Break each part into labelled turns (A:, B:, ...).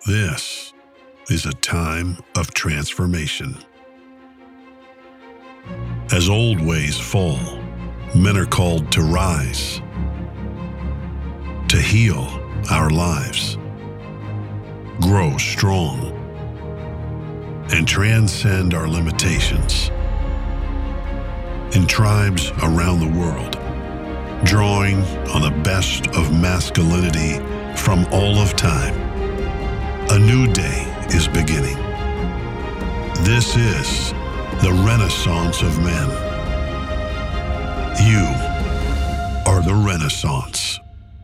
A: This is a time of transformation. As old ways fall, men are called to rise, to heal our lives, grow strong, and transcend our limitations. In tribes around the world, drawing on the best of masculinity from all of time, a new day is beginning. This is the Renaissance of men. You are the Renaissance.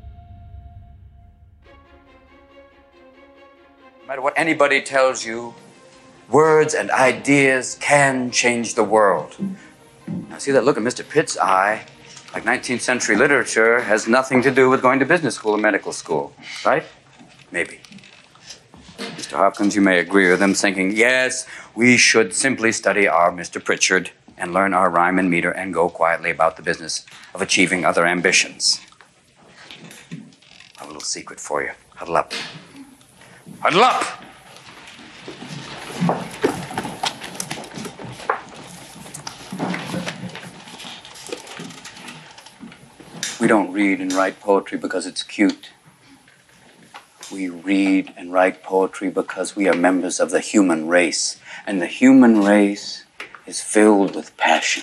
B: No matter what anybody tells you, words and ideas can change the world. Now, see that look in Mr. Pitt's eye? Like 19th century literature has nothing to do with going to business school or medical school, right? Maybe. Mr. Hopkins, you may agree with them, thinking, yes, we should simply study our Mr. Pritchard and learn our rhyme and meter and go quietly about the business of achieving other ambitions. A little secret for you. Huddle up. Huddle up! We don't read and write poetry because it's cute. We read and write poetry because we are members of the human race, and the human race is filled with passion.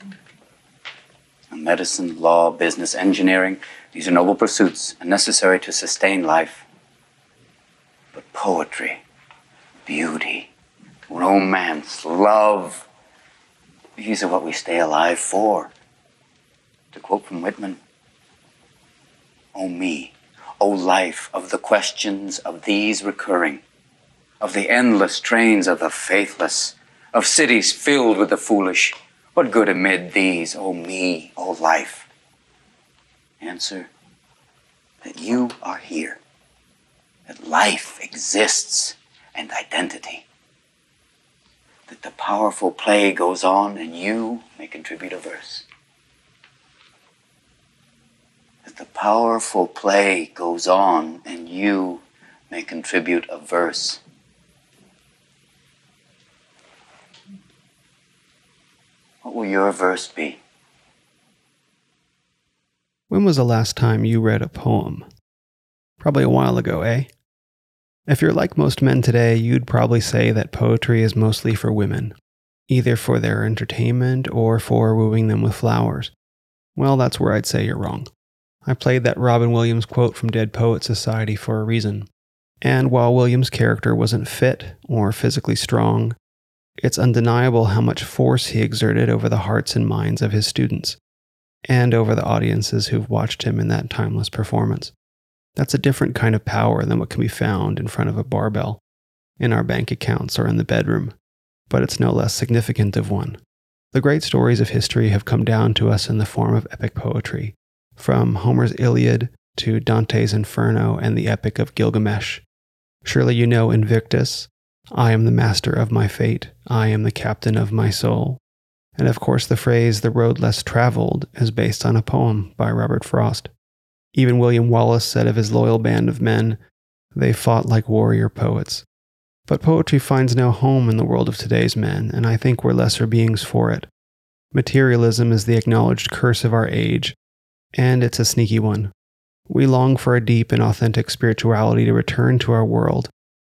B: Medicine, law, business, engineering, these are noble pursuits and necessary to sustain life. But poetry, beauty, romance, love, these are what we stay alive for. To quote from Whitman, "O me, O life of the questions of these recurring, of the endless trains of the faithless, of cities filled with the foolish, what good amid these, O me, O life?" Answer, that you are here, that life exists and identity, that the powerful play goes on and you may contribute a verse. That the powerful play goes on and you may contribute a verse. What will your verse be?
C: When was the last time you read a poem? Probably a while ago, eh? If you're like most men today, you'd probably say that poetry is mostly for women, either for their entertainment or for wooing them with flowers. Well, that's where I'd say you're wrong. I played that Robin Williams quote from Dead Poets Society for a reason. And while Williams' character wasn't fit or physically strong, it's undeniable how much force he exerted over the hearts and minds of his students, and over the audiences who've watched him in that timeless performance. That's a different kind of power than what can be found in front of a barbell, in our bank accounts, or in the bedroom, but it's no less significant of one. The great stories of history have come down to us in the form of epic poetry, from Homer's Iliad to Dante's Inferno and the Epic of Gilgamesh. Surely you know Invictus, "I am the master of my fate, I am the captain of my soul." And of course the phrase "the road less traveled" is based on a poem by Robert Frost. Even William Wallace said of his loyal band of men, "They fought like warrior poets." But poetry finds no home in the world of today's men, and I think we're lesser beings for it. Materialism is the acknowledged curse of our age, and it's a sneaky one. We long for a deep and authentic spirituality to return to our world,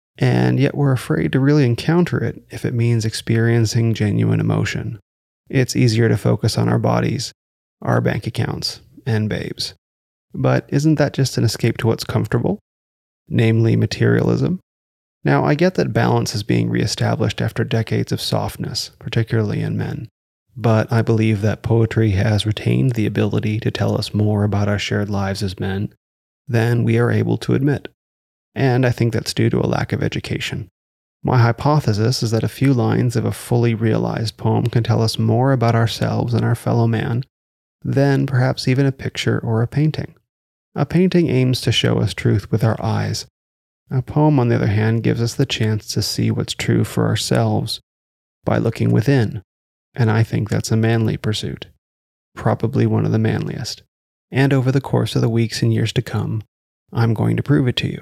C: and yet we're afraid to really encounter it if it means experiencing genuine emotion. It's easier to focus on our bodies, our bank accounts, and babes. But isn't that just an escape to what's comfortable? Namely, materialism? Now, I get that balance is being reestablished after decades of softness, particularly in men. But I believe that poetry has retained the ability to tell us more about our shared lives as men than we are able to admit. And I think that's due to a lack of education. My hypothesis is that a few lines of a fully realized poem can tell us more about ourselves and our fellow man than perhaps even a picture or a painting. A painting aims to show us truth with our eyes. A poem, on the other hand, gives us the chance to see what's true for ourselves by looking within. And I think that's a manly pursuit. Probably one of the manliest. And over the course of the weeks and years to come, I'm going to prove it to you.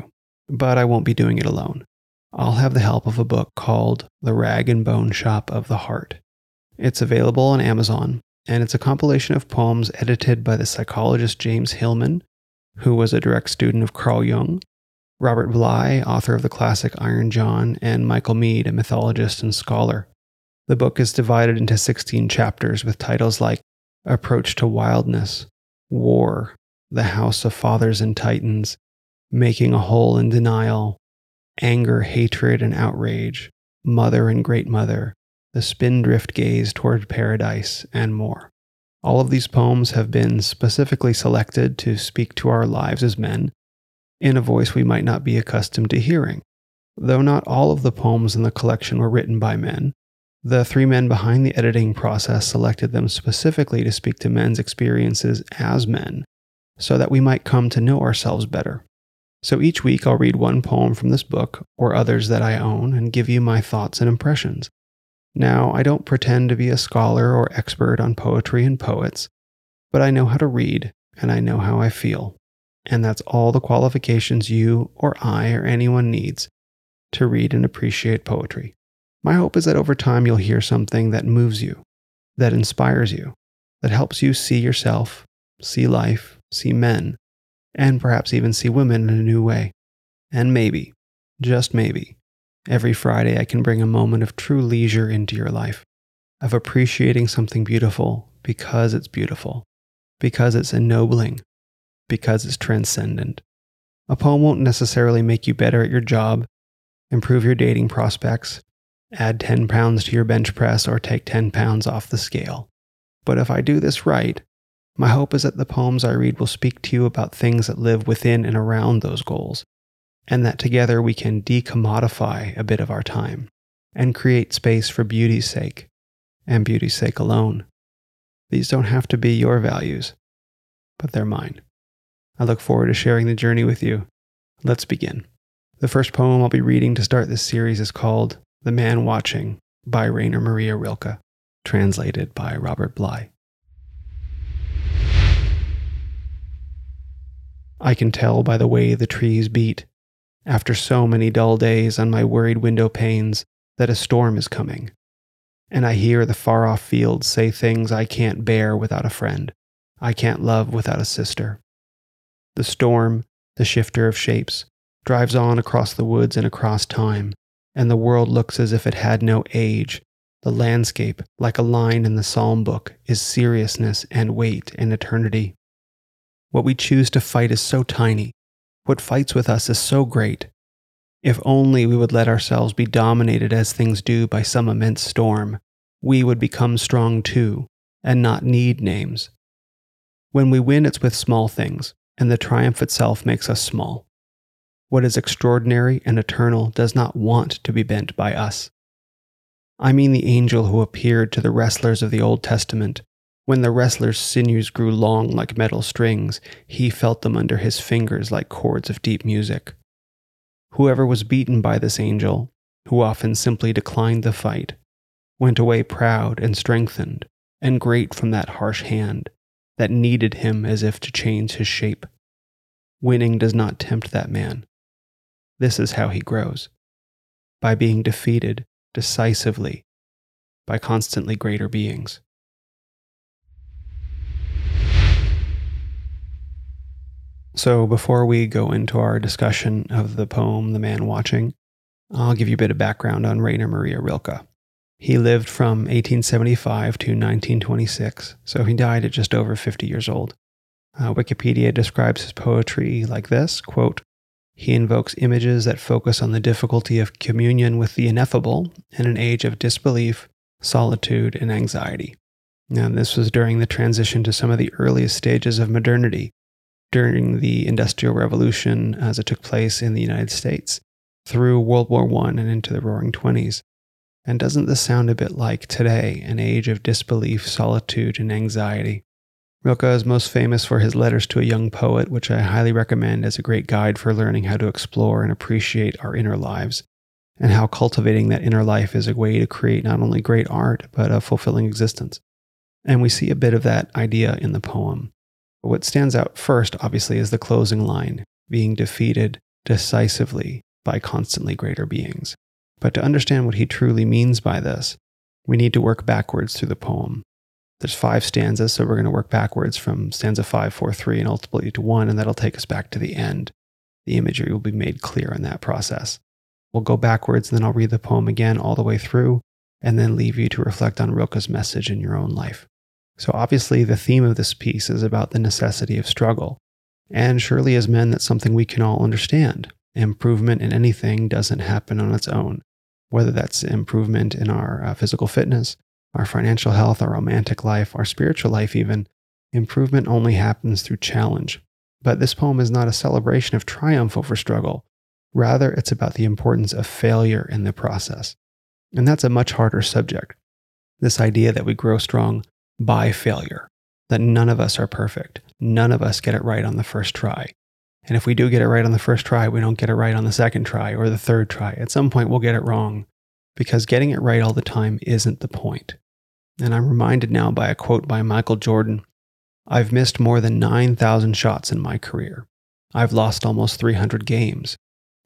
C: but I won't be doing it alone. I'll have the help of a book called The Rag and Bone Shop of the Heart. It's available on Amazon, and it's a compilation of poems edited by the psychologist James Hillman, who was a direct student of Carl Jung, Robert Bly, author of the classic Iron John, and Michael Meade, a mythologist and scholar. The book is divided into 16 chapters with titles like Approach to Wildness, War, The House of Fathers and Titans, Making a Hole in Denial, Anger, Hatred, and Outrage, Mother and Great Mother, The Spindrift Gaze Toward Paradise, and more. All of these poems have been specifically selected to speak to our lives as men in a voice we might not be accustomed to hearing. Though not all of the poems in the collection were written by men, the 3 men behind the editing process selected them specifically to speak to men's experiences as men, so that we might come to know ourselves better. So each week I'll read one poem from this book, or others that I own, and give you my thoughts and impressions. Now, I don't pretend to be a scholar or expert on poetry and poets, but I know how to read, and I know how I feel. And that's all the qualifications you or I or anyone needs to read and appreciate poetry. My hope is that over time you'll hear something that moves you, that inspires you, that helps you see yourself, see life, see men, and perhaps even see women in a new way. And maybe, just maybe, every Friday I can bring a moment of true leisure into your life, of appreciating something beautiful because it's beautiful, because it's ennobling, because it's transcendent. A poem won't necessarily make you better at your job, improve your dating prospects, add 10 pounds to your bench press, or take 10 pounds off the scale. But if I do this right, my hope is that the poems I read will speak to you about things that live within and around those goals, and that together we can decommodify a bit of our time and create space for beauty's sake, and beauty's sake alone. These don't have to be your values, but they're mine. I look forward to sharing the journey with you. Let's begin. The first poem I'll be reading to start this series is called The Man Watching by Rainer Maria Rilke, translated by Robert Bly. I can tell by the way the trees beat, after so many dull days on my worried window panes, that a storm is coming. And I hear the far-off fields say things I can't bear without a friend, I can't love without a sister. The storm, the shifter of shapes, drives on across the woods and across time, and the world looks as if it had no age. The landscape, like a line in the psalm book, is seriousness and weight and eternity. What we choose to fight is so tiny. What fights with us is so great. If only we would let ourselves be dominated as things do by some immense storm, we would become strong too, and not need names. When we win, it's with small things, and the triumph itself makes us small. What is extraordinary and eternal does not want to be bent by us. I mean the angel who appeared to the wrestlers of the Old Testament. When the wrestler's sinews grew long like metal strings, he felt them under his fingers like chords of deep music. Whoever was beaten by this angel, who often simply declined the fight, went away proud and strengthened, and great from that harsh hand that kneaded him as if to change his shape. Winning does not tempt that man. This is how he grows. By being defeated decisively by constantly greater beings. So before we go into our discussion of the poem, The Man Watching, I'll give you a bit of background on Rainer Maria Rilke. He lived from 1875 to 1926, so he died at just over 50 years old. Wikipedia describes his poetry like this, quote, "He invokes images that focus on the difficulty of communion with the ineffable in an age of disbelief, solitude, and anxiety." Now, this was during the transition to some of the earliest stages of modernity, during the Industrial Revolution as it took place in the United States, through World War I and into the Roaring '20s. And doesn't this sound a bit like today, an age of disbelief, solitude, and anxiety? Rilke is most famous for his Letters to a Young Poet, which I highly recommend as a great guide for learning how to explore and appreciate our inner lives, and how cultivating that inner life is a way to create not only great art, but a fulfilling existence. And we see a bit of that idea in the poem. What stands out first, obviously, is the closing line, being defeated decisively by constantly greater beings. But to understand what he truly means by this, we need to work backwards through the poem. There's 5 stanzas, so we're going to work backwards from stanza 5, 4, 3, and ultimately to 1, and that'll take us back to the end. The imagery will be made clear in that process. We'll go backwards, and then I'll read the poem again all the way through, and then leave you to reflect on Rilke's message in your own life. So obviously the theme of this piece is about the necessity of struggle. And surely as men, that's something we can all understand. Improvement in anything doesn't happen on its own. Whether that's improvement in our physical fitness, our financial health, our romantic life, our spiritual life even, improvement only happens through challenge. But this poem is not a celebration of triumph over struggle. Rather, it's about the importance of failure in the process. And that's a much harder subject. This idea that we grow strong by failure, that none of us are perfect. None of us get it right on the first try. And if we do get it right on the first try, we don't get it right on the second try or the third try. At some point, we'll get it wrong, because getting it right all the time isn't the point. And I'm reminded now by a quote by Michael Jordan, "I've missed more than 9,000 shots in my career. I've lost almost 300 games.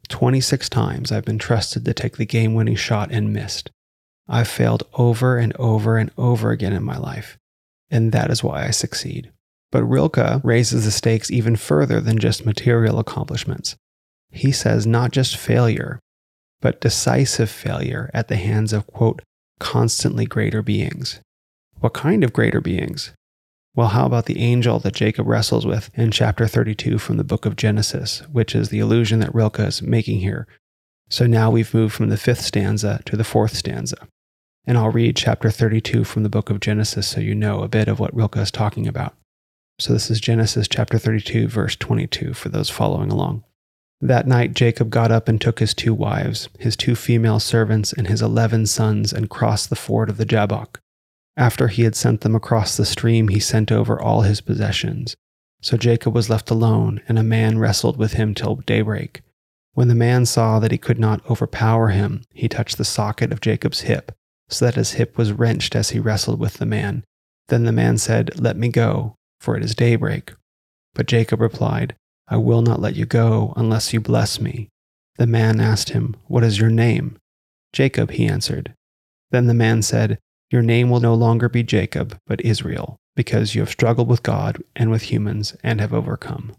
C: 26 times I've been trusted to take the game-winning shot and missed. I've failed over and over and over again in my life, and that is why I succeed." But Rilke raises the stakes even further than just material accomplishments. He says not just failure, but decisive failure at the hands of, quote, constantly greater beings. What kind of greater beings? Well, how about the angel that Jacob wrestles with in chapter 32 from the book of Genesis, which is the allusion that Rilke is making here. So now we've moved from the 5th stanza to the 4th stanza. And I'll read chapter 32 from the book of Genesis so you know a bit of what Rilke is talking about. So this is Genesis chapter 32, verse 22, for those following along. That night Jacob got up and took his 2 wives, his 2 female servants, and his 11 sons, and crossed the ford of the Jabbok. After he had sent them across the stream, he sent over all his possessions. So Jacob was left alone, and a man wrestled with him till daybreak. When the man saw that he could not overpower him, he touched the socket of Jacob's hip, so that his hip was wrenched as he wrestled with the man. Then the man said, "Let me go, for it is daybreak." But Jacob replied, "I will not let you go unless you bless me." The man asked him, "What is your name?" "Jacob," he answered. Then the man said, "Your name will no longer be Jacob, but Israel, because you have struggled with God and with humans and have overcome."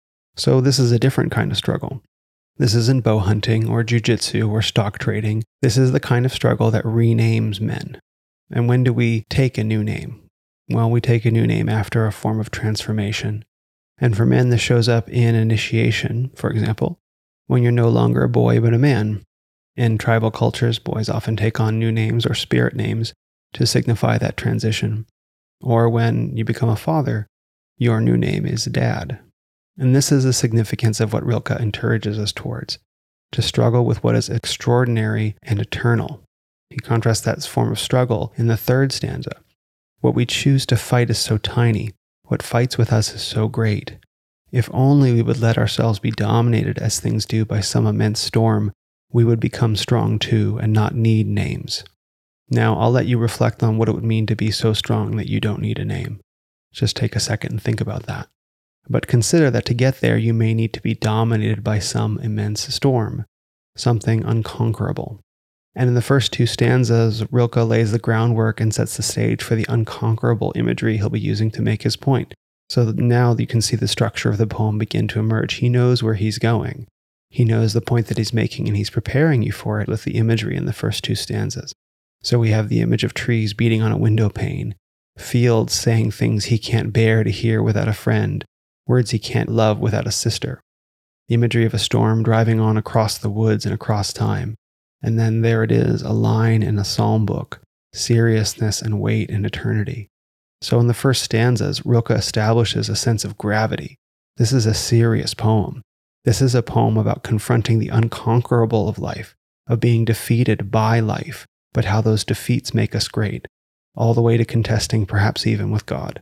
C: So this is a different kind of struggle. This isn't bow hunting or jujitsu or stock trading. This is the kind of struggle that renames men. And when do we take a new name? Well, we take a new name after a form of transformation. And for men, this shows up in initiation, for example, when you're no longer a boy but a man. In tribal cultures, boys often take on new names or spirit names to signify that transition. Or when you become a father, your new name is Dad. And this is the significance of what Rilke encourages us towards, to struggle with what is extraordinary and eternal. He contrasts that form of struggle in the 3rd stanza. What we choose to fight is so tiny. What fights with us is so great. If only we would let ourselves be dominated as things do by some immense storm, we would become strong too and not need names. Now, I'll let you reflect on what it would mean to be so strong that you don't need a name. Just take a second and think about that. But consider that to get there, you may need to be dominated by some immense storm, something unconquerable. And in the first 2 stanzas, Rilke lays the groundwork and sets the stage for the unconquerable imagery he'll be using to make his point. So that now you can see the structure of the poem begin to emerge. He knows where he's going. He knows the point that he's making, and he's preparing you for it with the imagery in the first 2 stanzas. So we have the image of trees beating on a window pane, fields saying things he can't bear to hear without a friend, words he can't love without a sister. The imagery of a storm driving on across the woods and across time. And then there it is, a line in a psalm book, seriousness and weight and eternity. So in the first stanzas, Rilke establishes a sense of gravity. This is a serious poem. This is a poem about confronting the unconquerable of life, of being defeated by life, but how those defeats make us great, all the way to contesting perhaps even with God.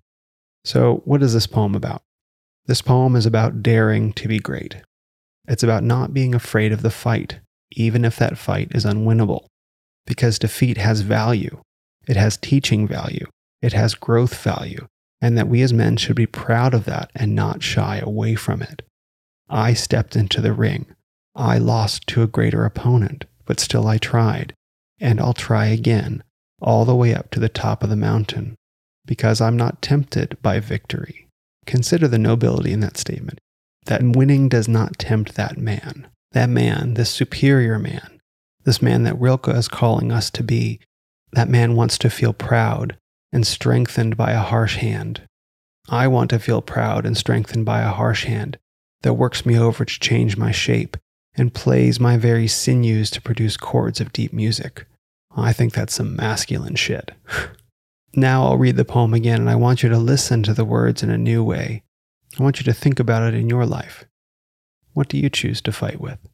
C: So what is this poem about? This poem is about daring to be great. It's about not being afraid of the fight, even if that fight is unwinnable, because defeat has value. It has teaching value. It has growth value, and that we as men should be proud of that and not shy away from it. I stepped into the ring. I lost to a greater opponent, but still I tried, and I'll try again, all the way up to the top of the mountain, because I'm not tempted by victory. Consider the nobility in that statement, that winning does not tempt that man. That man, this superior man, this man that Rilke is calling us to be, that man wants to feel proud and strengthened by a harsh hand. I want to feel proud and strengthened by a harsh hand that works me over to change my shape and plays my very sinews to produce chords of deep music. I think that's some masculine shit. Now I'll read the poem again, and I want you to listen to the words in a new way. I want you to think about it in your life. What do you choose to fight with?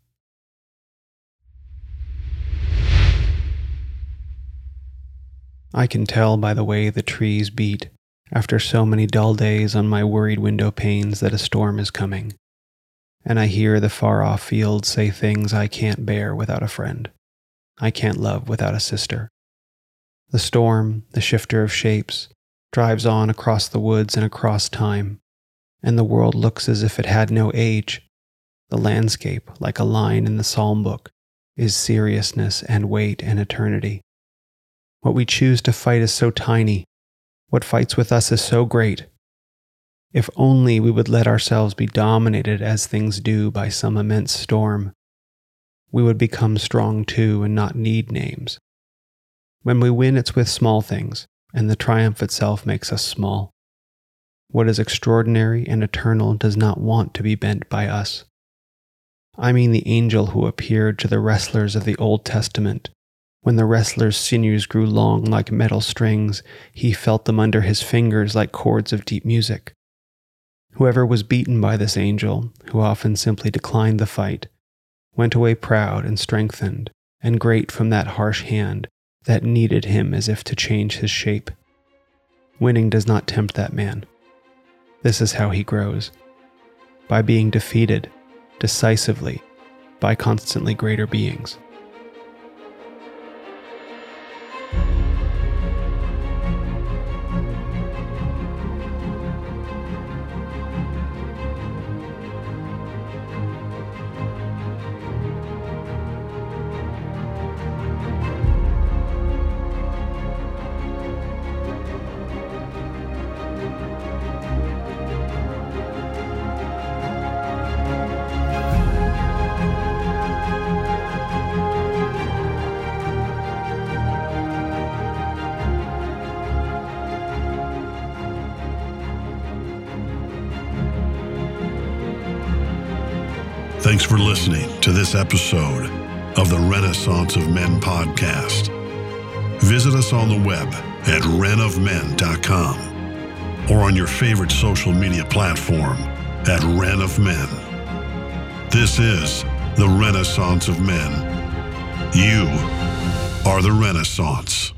C: I can tell by the way the trees beat after so many dull days on my worried window panes that a storm is coming. And I hear the far-off fields say things I can't bear without a friend. I can't love without a sister. The storm, the shifter of shapes, drives on across the woods and across time, and the world looks as if it had no age. The landscape, like a line in the psalm book, is seriousness and weight and eternity. What we choose to fight is so tiny. What fights with us is so great. If only we would let ourselves be dominated as things do by some immense storm, we would become strong too and not need names. When we win, it's with small things, and the triumph itself makes us small. What is extraordinary and eternal does not want to be bent by us. I mean the angel who appeared to the wrestlers of the Old Testament. When the wrestler's sinews grew long like metal strings, he felt them under his fingers like chords of deep music. Whoever was beaten by this angel, who often simply declined the fight, went away proud and strengthened, and great from that harsh hand that kneaded him as if to change his shape. Winning does not tempt that man. This is how he grows. By being defeated, decisively, by constantly greater beings.
A: Thanks for listening to this episode of the Renaissance of Men podcast. Visit us on the web at renofmen.com or on your favorite social media platform at Ren of Men. This is the Renaissance of Men. You are the Renaissance.